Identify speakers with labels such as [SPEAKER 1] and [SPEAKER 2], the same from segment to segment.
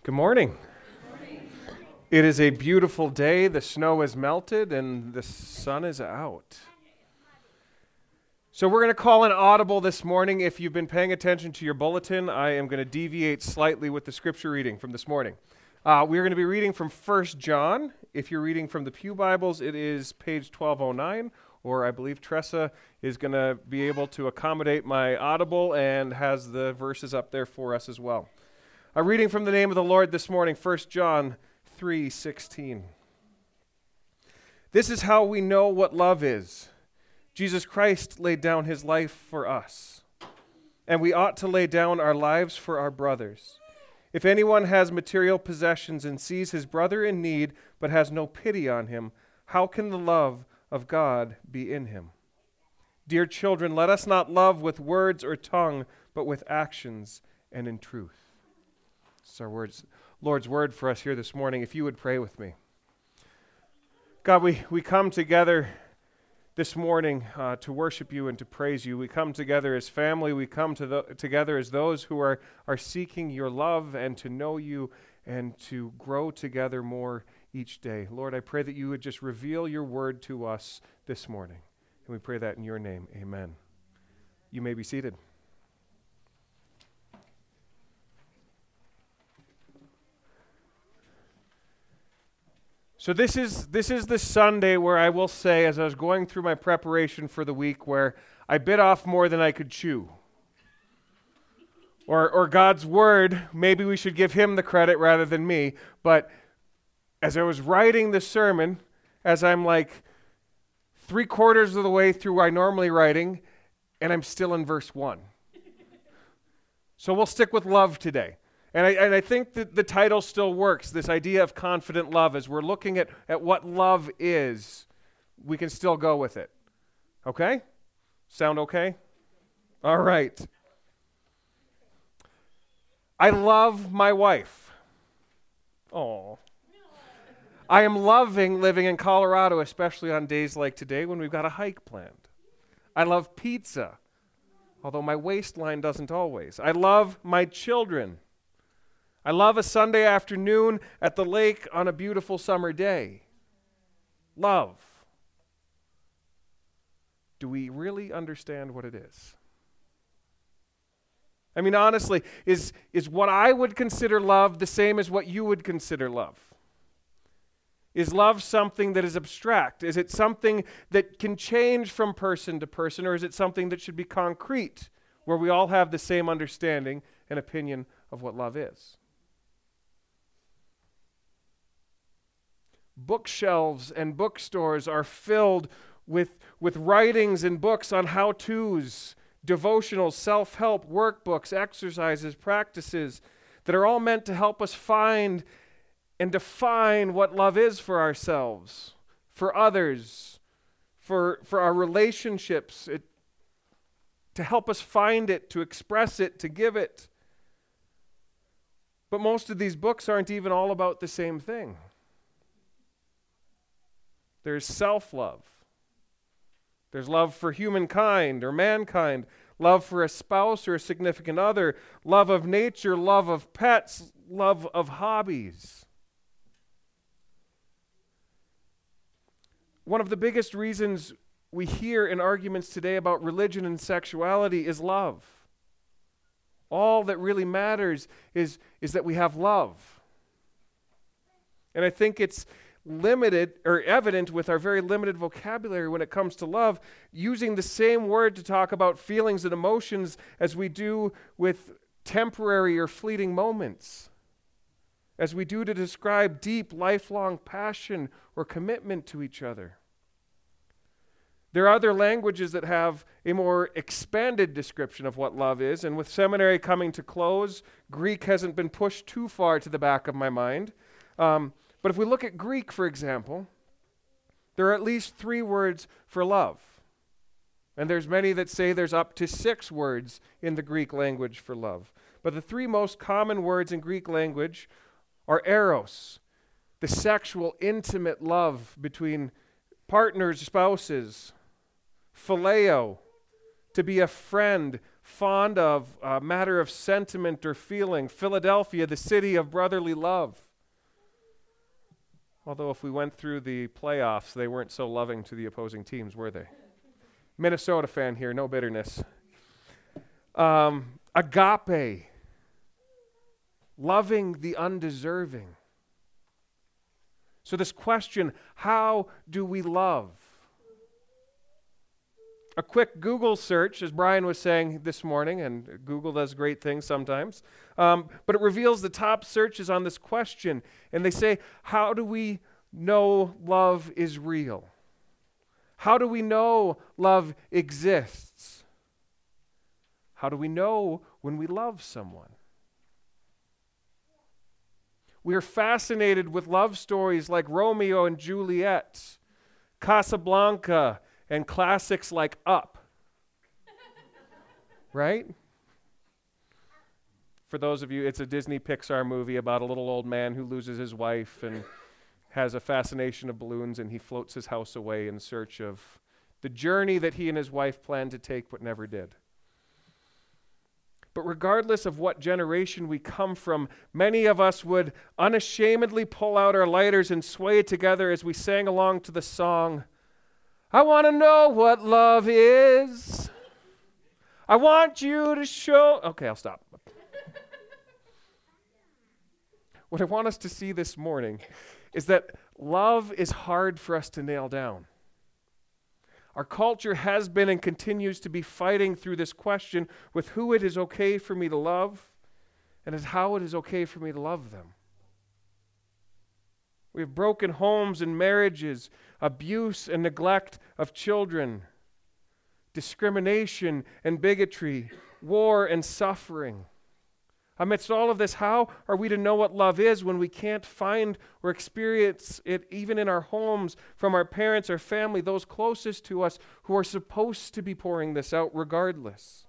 [SPEAKER 1] Good morning. It is a beautiful day. The snow has melted and the sun is out. So we're going to call an audible this morning. If you've been paying attention to your bulletin, I am going to deviate slightly with the scripture reading from this morning. We're going to be reading from 1 John. If you're reading from the Pew Bibles, it is page 1209, or I believe Tressa is going to be able to accommodate my audible and has the verses up there for us as well. A reading from the name of the Lord this morning, 1 John 3:16. This is how we know what love is. Jesus Christ laid down his life for us, and we ought to lay down our lives for our brothers. If anyone has material possessions and sees his brother in need but has no pity on him, how can the love of God be in him? Dear children, let us not love with words or tongue, but with actions and in truth. It's our Lord's word for us here this morning. If you would pray with me. God, we come together this morning to worship you and to praise you. We come together as family. We come together as those who are seeking your love and to know you and to grow together more each day. Lord, I pray that you would just reveal your word to us this morning. And we pray that in your name. Amen. You may be seated. So this is the Sunday where I will say, as I was going through my preparation for the week, where I bit off more than I could chew. Or God's word, maybe we should give him the credit rather than me, but as I was writing the sermon, as I'm like 3/4 of the way through I normally writing, and I'm still in verse 1. So we'll stick with love today. And I think that the title still works, this idea of confident love. As we're looking at what love is, we can still go with it. Okay? Sound okay? All right. I love my wife. Oh. I am loving living in Colorado, especially on days like today when we've got a hike planned. I love pizza, although my waistline doesn't always. I love my children. I love a Sunday afternoon at the lake on a beautiful summer day. Love. Do we really understand what it is? I mean, honestly, is what I would consider love the same as what you would consider love? Is love something that is abstract? Is it something that can change from person to person, or is it something that should be concrete, where we all have the same understanding and opinion of what love is? Bookshelves and bookstores are filled with writings and books on how-tos, devotional, self-help, workbooks, exercises, practices that are all meant to help us find and define what love is for ourselves, for others, for our relationships, to help us find it, to express it, to give it. But most of these books aren't even all about the same thing. There's self-love. There's love for humankind or mankind, love for a spouse or a significant other, love of nature, love of pets, love of hobbies. One of the biggest reasons we hear in arguments today about religion and sexuality is love. All that really matters is that we have love. And I think it's limited or evident with our very limited vocabulary when it comes to love, using the same word to talk about feelings and emotions as we do with temporary or fleeting moments, as we do to describe deep, lifelong passion or commitment to each other. There are other languages that have a more expanded description of what love is, and with seminary coming to close, Greek hasn't been pushed too far to the back of my mind. But if we look at Greek, for example, there are at least 3 words for love. And there's many that say there's up to 6 words in the Greek language for love. But the 3 most common words in Greek language are eros, the sexual, intimate love between partners, spouses; phileo, to be a friend, fond of, a matter of sentiment or feeling. Philadelphia, the city of brotherly love. Although if we went through the playoffs, they weren't so loving to the opposing teams, were they? Minnesota fan here, no bitterness. Agape, loving the undeserving. So this question, how do we love? A quick Google search, as Brian was saying this morning, and Google does great things sometimes, but it reveals the top searches on this question, and they say, how do we know love is real? How do we know love exists? How do we know when we love someone? We are fascinated with love stories like Romeo and Juliet, Casablanca, and classics like Up. Right? For those of you, it's a Disney Pixar movie about a little old man who loses his wife and has a fascination of balloons, and he floats his house away in search of the journey that he and his wife planned to take but never did. But regardless of what generation we come from, many of us would unashamedly pull out our lighters and sway together as we sang along to the song, I want to know what love is. I want you to show... Okay, I'll stop. What I want us to see this morning is that love is hard for us to nail down. Our culture has been and continues to be fighting through this question with who it is okay for me to love and how it is okay for me to love them. We have broken homes and marriages, abuse and neglect of children, discrimination and bigotry, war and suffering. Amidst all of this, how are we to know what love is when we can't find or experience it even in our homes from our parents or family, those closest to us who are supposed to be pouring this out regardless?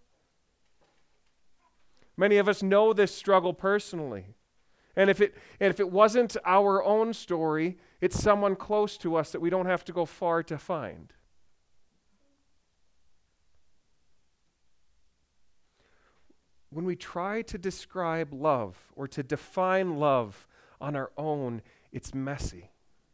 [SPEAKER 1] Many of us know this struggle personally. And if it wasn't our own story, it's someone close to us that we don't have to go far to find. When we try to describe love or to define love on our own, it's messy.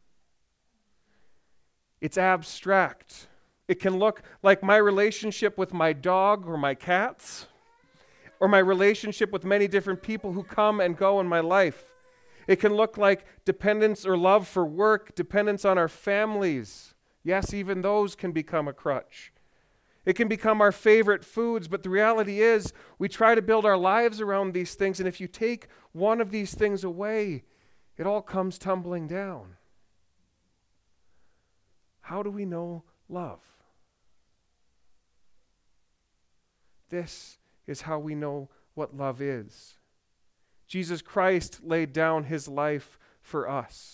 [SPEAKER 1] It's abstract. It can look like my relationship with my dog or my cats, or my relationship with many different people who come and go in my life. It can look like dependence or love for work, dependence on our families. Yes, even those can become a crutch. It can become our favorite foods, but the reality is we try to build our lives around these things, and if you take one of these things away, it all comes tumbling down. How do we know love? This is how we know what love is. Jesus Christ laid down his life for us.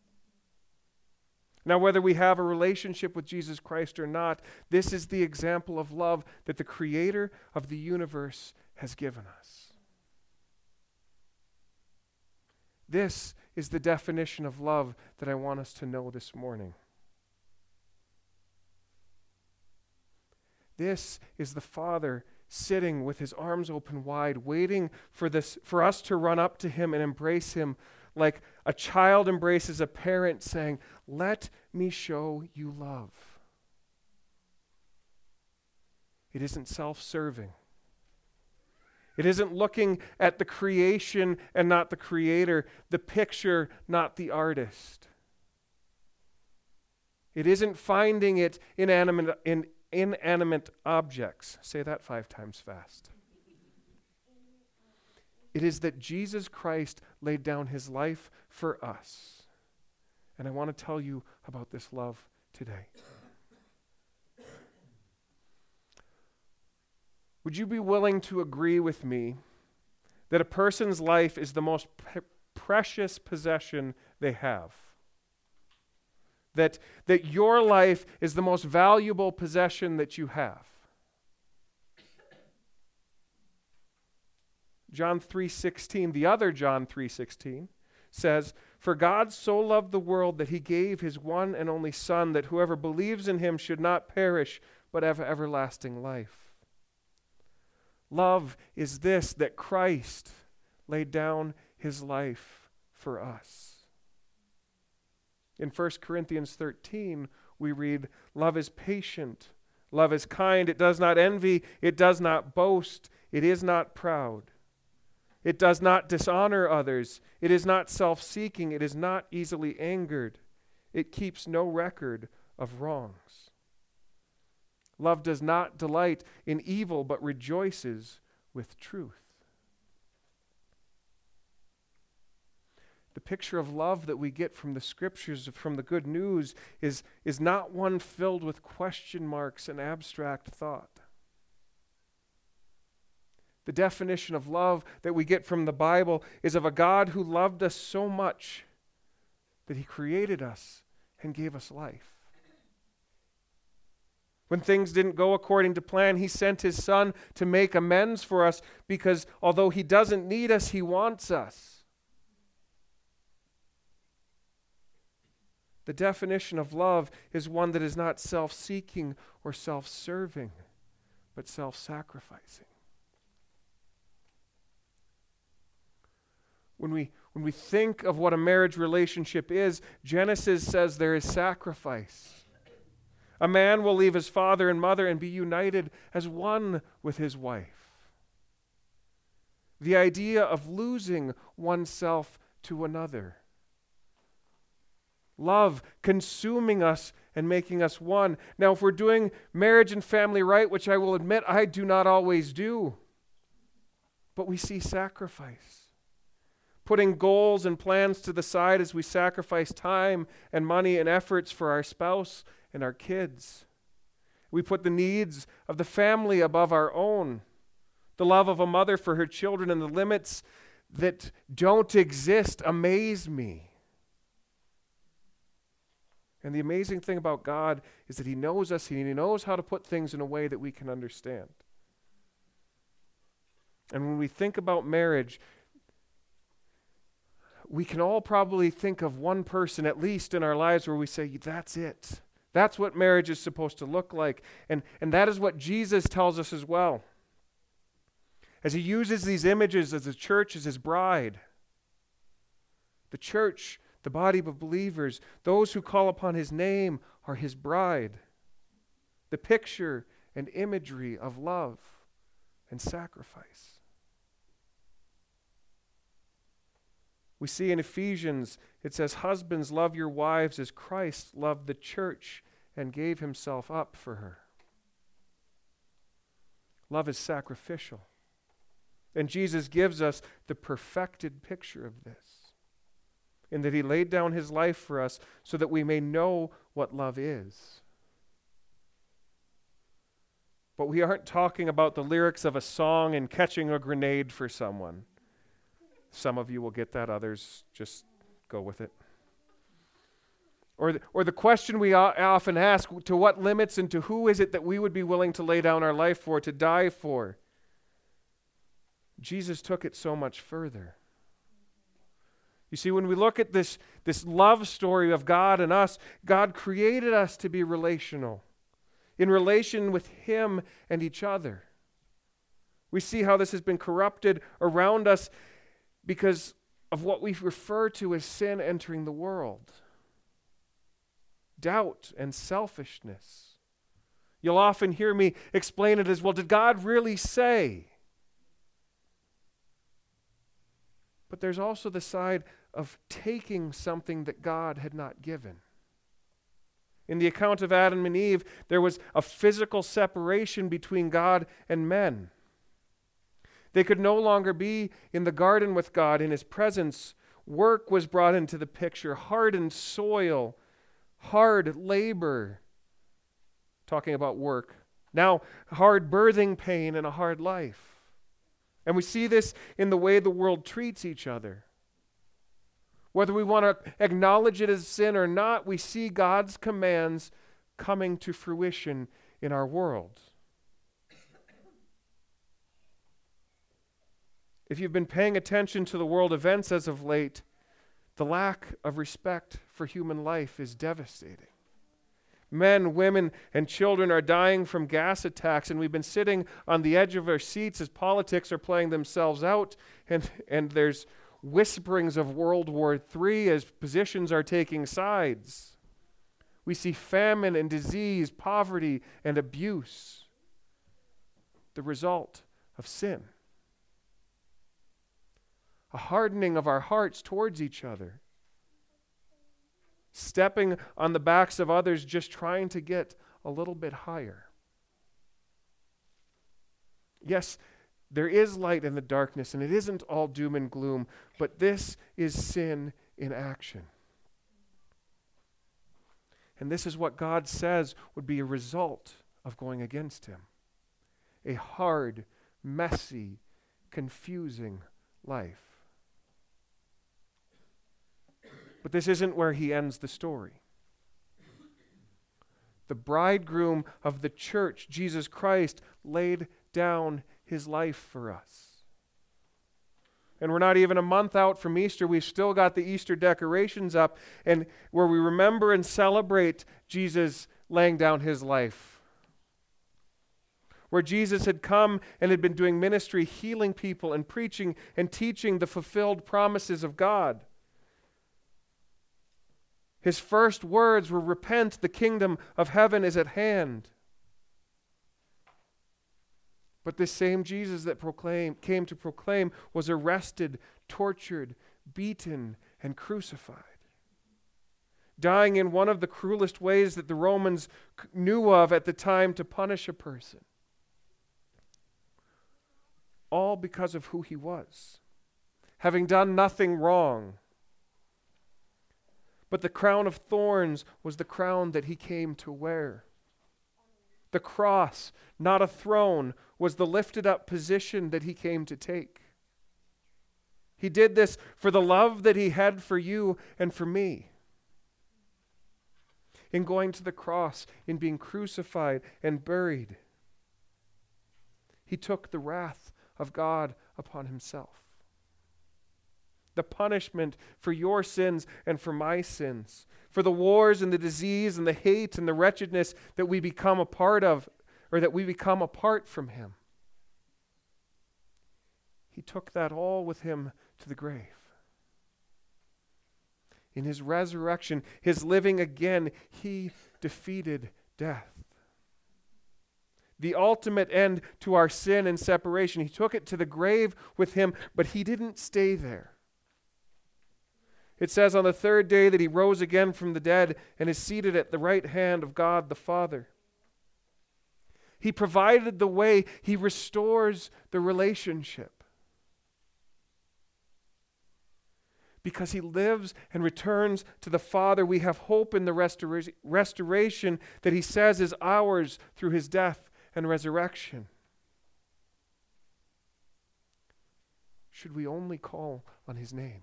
[SPEAKER 1] Now, whether we have a relationship with Jesus Christ or not, this is the example of love that the Creator of the universe has given us. This is the definition of love that I want us to know this morning. This is the Father sitting with his arms open wide, waiting for us to run up to him and embrace him like a child embraces a parent, saying, "Let me show you love." It isn't self-serving. It isn't looking at the creation and not the creator, the picture, not the artist. It isn't finding it in inanimate objects. Say that 5 times fast. It is that Jesus Christ laid down his life for us. And I want to tell you about this love today. Would you be willing to agree with me that a person's life is the most precious possession they have? That your life is the most valuable possession that you have? John 3:16, the other John 3:16 says, "For God so loved the world that he gave his one and only Son, that whoever believes in him should not perish, but have everlasting life." Love is this, that Christ laid down his life for us. In 1 Corinthians 13, we read, love is patient, love is kind, it does not envy, it does not boast, it is not proud. It does not dishonor others, it is not self-seeking, it is not easily angered, it keeps no record of wrongs. Love does not delight in evil, but rejoices with truth. The picture of love that we get from the scriptures, from the good news, is not one filled with question marks and abstract thought. The definition of love that we get from the Bible is of a God who loved us so much that he created us and gave us life. When things didn't go according to plan, he sent his Son to make amends for us because although he doesn't need us, he wants us. The definition of love is one that is not self-seeking or self-serving, but self-sacrificing. When we think of what a marriage relationship is, Genesis says there is sacrifice. A man will leave his father and mother and be united as one with his wife. The idea of losing oneself to another. Love consuming us and making us one. Now, if we're doing marriage and family right, which I will admit I do not always do, but we see sacrifice. Putting goals and plans to the side as we sacrifice time and money and efforts for our spouse and our kids. We put the needs of the family above our own. The love of a mother for her children and the limits that don't exist amaze me. And the amazing thing about God is that he knows us and he knows how to put things in a way that we can understand. And when we think about marriage, we can all probably think of one person, at least in our lives, where we say, that's it. That's what marriage is supposed to look like. And that is what Jesus tells us as well. As he uses these images as the church as his bride. The church, the body of believers, those who call upon his name are his bride. The picture and imagery of love and sacrifice. We see in Ephesians, it says, husbands, love your wives as Christ loved the church and gave himself up for her. Love is sacrificial. And Jesus gives us the perfected picture of this, in that he laid down his life for us so that we may know what love is. But we aren't talking about the lyrics of a song and catching a grenade for someone. Some of you will get that, others just go with it. Or the question we often ask, to what limits and to who is it that we would be willing to lay down our life for, to die for? Jesus took it so much further. You see, when we look at this love story of God and us, God created us to be relational, in relation with him and each other. We see how this has been corrupted around us because of what we refer to as sin entering the world. Doubt and selfishness. You'll often hear me explain it as, well, did God really say? But there's also the side of taking something that God had not given. In the account of Adam and Eve, there was a physical separation between God and men. They could no longer be in the garden with God, in his presence. Work was brought into the picture, hardened soil, hard labor. Talking about work. Now, hard birthing pain and a hard life. And we see this in the way the world treats each other. Whether we want to acknowledge it as sin or not, we see God's commands coming to fruition in our world. If you've been paying attention to the world events as of late, the lack of respect for human life is devastating. Men, women, and children are dying from gas attacks, and we've been sitting on the edge of our seats as politics are playing themselves out, and there's whisperings of World War III as positions are taking sides. We see famine and disease, poverty and abuse, the result of sin. A hardening of our hearts towards each other. Stepping on the backs of others, just trying to get a little bit higher. Yes, there is light in the darkness, and it isn't all doom and gloom, but this is sin in action. And this is what God says would be a result of going against him. A hard, messy, confusing life. But this isn't where he ends the story. The bridegroom of the church, Jesus Christ, laid down his life for us. And we're not even a month out from Easter. We've still got the Easter decorations up, and where we remember and celebrate Jesus laying down his life. Where Jesus had come and had been doing ministry, healing people and preaching and teaching the fulfilled promises of God. His first words were, "Repent, the kingdom of heaven is at hand." But this same Jesus that came to proclaim was arrested, tortured, beaten, and crucified. Dying in one of the cruelest ways that the Romans knew of at the time to punish a person. All because of who he was, having done nothing wrong. But the crown of thorns was the crown that he came to wear. The cross, not a throne, was the lifted up position that he came to take. He did this for the love that he had for you and for me. In going to the cross, in being crucified and buried, he took the wrath of God upon himself. The punishment for your sins and for my sins, for the wars and the disease and the hate and the wretchedness that we become a part of, or that we become apart from him. He took that all with him to the grave. In his resurrection, his living again, he defeated death. The ultimate end to our sin and separation. He took it to the grave with him, but he didn't stay there. It says on the third day that he rose again from the dead and is seated at the right hand of God the Father. He provided the way. He restores the relationship. Because he lives and returns to the Father, we have hope in the restoration that he says is ours through his death and resurrection. Should we only call on his name?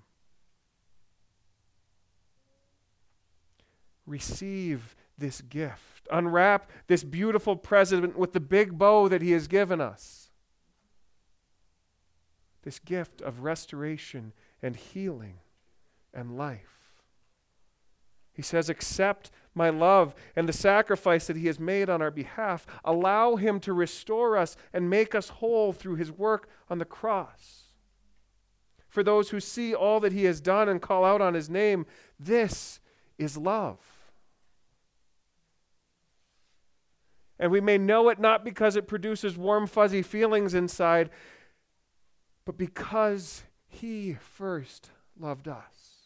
[SPEAKER 1] Receive this gift. Unwrap this beautiful present with the big bow that he has given us. This gift of restoration and healing and life. He says, accept my love and the sacrifice that he has made on our behalf. Allow him to restore us and make us whole through his work on the cross. For those who see all that he has done and call out on his name, this is love. And we may know it not because it produces warm, fuzzy feelings inside, but because he first loved us.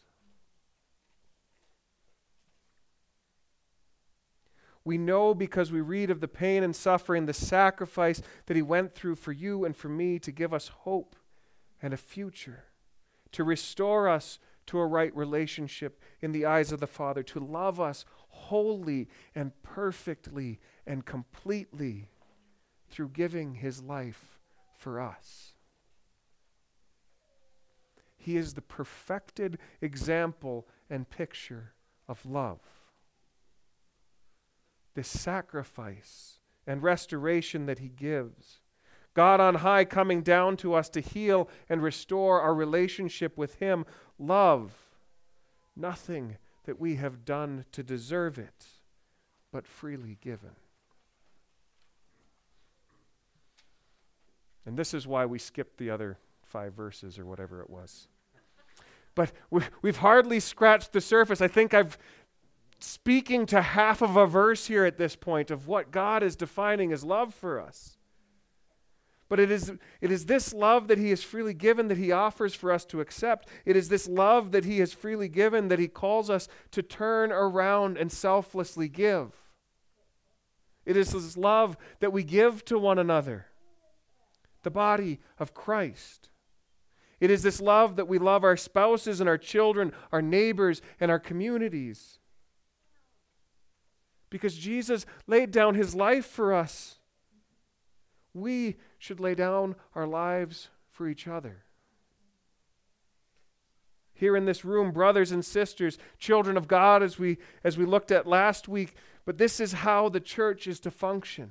[SPEAKER 1] We know because we read of the pain and suffering, the sacrifice that he went through for you and for me to give us hope and a future, to restore us to a right relationship in the eyes of the Father, to love us wholly and perfectly and completely through giving his life for us. He is the perfected example and picture of love. This sacrifice and restoration that he gives. God on high coming down to us to heal and restore our relationship with him. Love, nothing that we have done to deserve it, but freely given. And this is why we skipped the other 5 verses or whatever it was. But we've hardly scratched the surface. I think I've speaking to half of a verse here at this point of what God is defining as love for us. But it is this love that he has freely given that he offers for us to accept. It is this love that he has freely given that he calls us to turn around and selflessly give. It is this love that we give to one another, the body of Christ. It is this love that we love our spouses and our children, our neighbors, and our communities. Because Jesus laid down his life for us, we should lay down our lives for each other. Here in this room, brothers and sisters, children of God, as we looked at last week, but this is how the church is to function.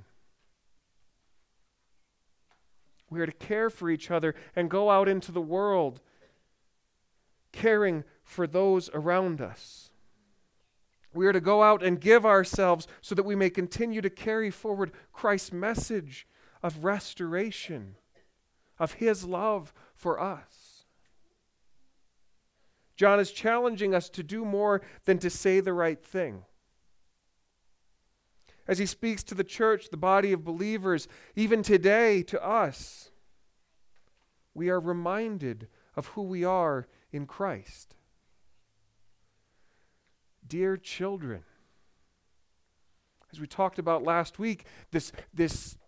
[SPEAKER 1] We are to care for each other and go out into the world caring for those around us. We are to go out and give ourselves so that we may continue to carry forward Christ's message of restoration, of his love for us. John is challenging us to do more than to say the right thing. As he speaks to the church, the body of believers, even today to us, we are reminded of who we are in Christ. Dear children, as we talked about last week, this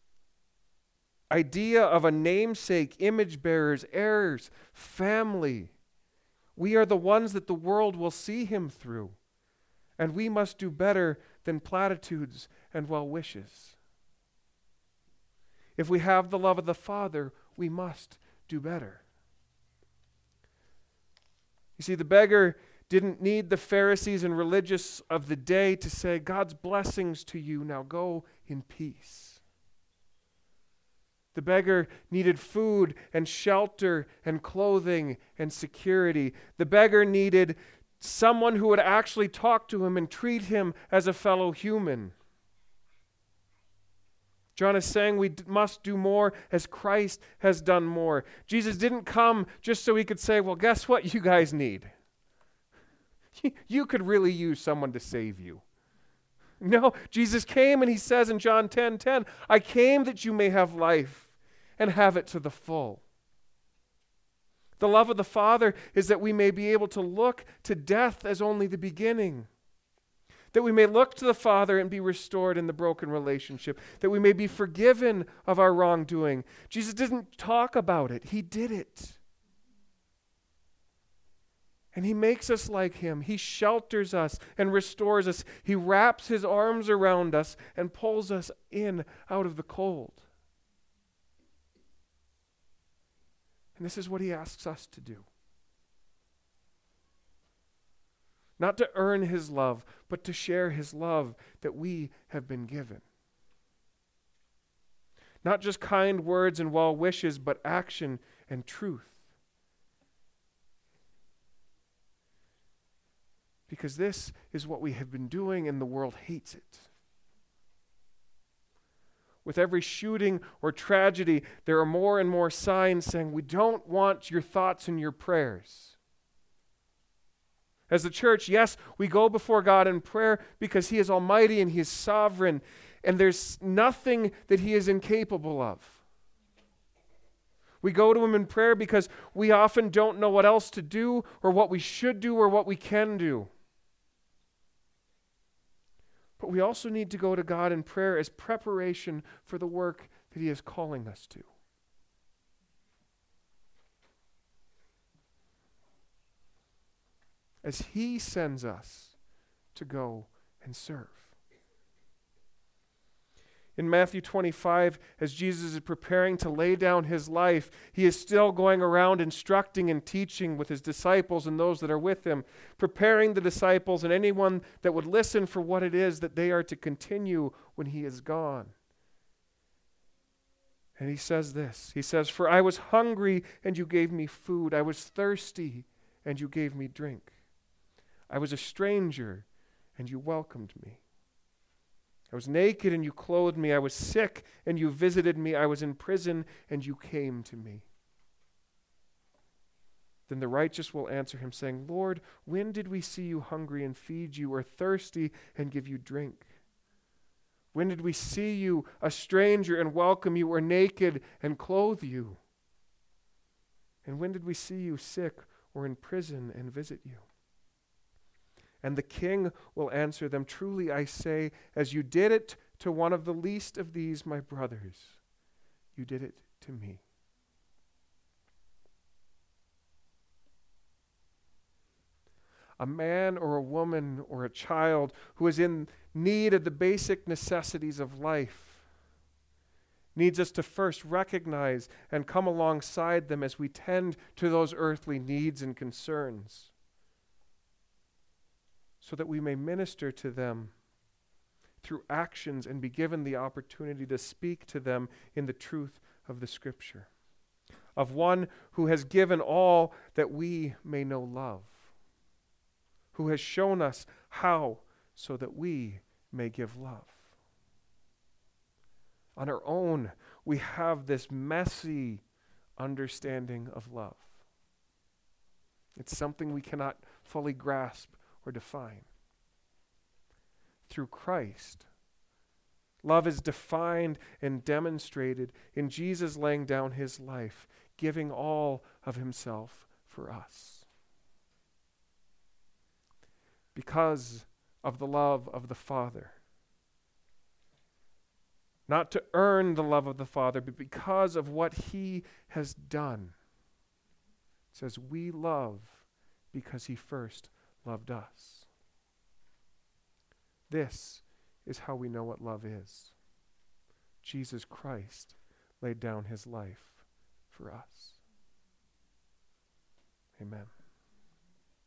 [SPEAKER 1] idea of a namesake, image bearers, heirs, family, we are the ones that the world will see him through, and we must do better than platitudes and well wishes. If we have the love of the Father, we must do better. You see, the beggar didn't need the Pharisees and religious of the day to say, God's blessings to you, now go in peace. The beggar needed food and shelter and clothing and security. The beggar needed someone who would actually talk to him and treat him as a fellow human. John is saying we must do more as Christ has done more. Jesus didn't come just so he could say, well, guess what you guys need? You could really use someone to save you. No, Jesus came and he says in John 10:10, I came that you may have life and have it to the full. The love of the Father is that we may be able to look to death as only the beginning. That we may look to the Father and be restored in the broken relationship. That we may be forgiven of our wrongdoing. Jesus didn't talk about it. He did it. And he makes us like him. He shelters us and restores us. He wraps his arms around us and pulls us in out of the cold. And this is what he asks us to do. Not to earn his love, but to share his love that we have been given. Not just kind words and well wishes, but action and truth. Because this is what we have been doing and the world hates it. With every shooting or tragedy, there are more and more signs saying we don't want your thoughts and your prayers. As the church, yes, we go before God in prayer because he is almighty and he is sovereign, and there's nothing that he is incapable of. We go to him in prayer because we often don't know what else to do or what we should do or what we can do. But we also need to go to God in prayer as preparation for the work that he is calling us to. As he sends us to go and serve. In Matthew 25, as Jesus is preparing to lay down his life, he is still going around instructing and teaching with his disciples and those that are with him, preparing the disciples and anyone that would listen for what it is that they are to continue when he is gone. And he says this, he says, "For I was hungry and you gave me food. I was thirsty and you gave me drink. I was a stranger and you welcomed me. I was naked and you clothed me. I was sick and you visited me. I was in prison and you came to me. Then the righteous will answer him, saying, Lord, when did we see you hungry and feed you, or thirsty and give you drink? When did we see you a stranger and welcome you, or naked and clothe you? And when did we see you sick or in prison and visit you? And the king will answer them, truly I say, as you did it to one of the least of these my brothers, you did it to me. A man or a woman or a child who is in need of the basic necessities of life needs us to first recognize and come alongside them as we tend to those earthly needs and concerns, so that we may minister to them through actions and be given the opportunity to speak to them in the truth of the Scripture, of one who has given all that we may know love, who has shown us how so that we may give love. On our own, we have this messy understanding of love. It's something we cannot fully grasp or define. Through Christ, love is defined and demonstrated in Jesus laying down his life, giving all of himself for us. Because of the love of the Father. Not to earn the love of the Father, but because of what he has done. It says, we love because he first loved us. This is how we know what love is. Jesus Christ laid down his life for us. Amen.